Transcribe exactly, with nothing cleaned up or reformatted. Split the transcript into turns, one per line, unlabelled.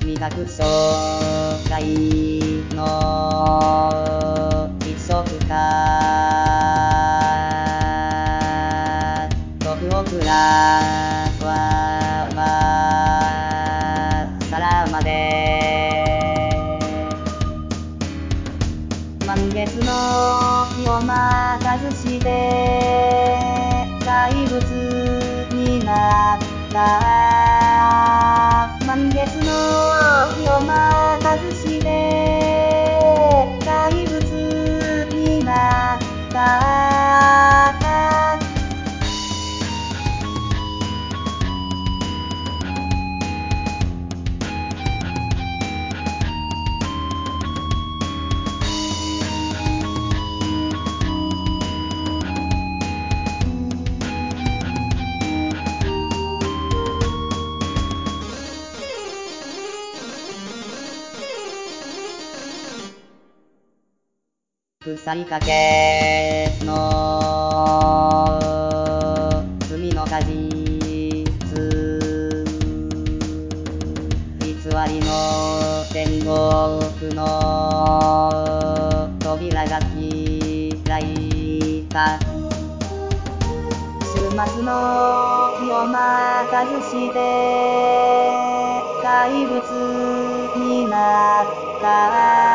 磨く将来の一色か徳岡はさらまで満月の夜待たずして怪物になった満月の夜待たずして怪物になった腐りかけの罪の果実偽りの天国の扉が開いた週末の夜待たずして怪物になった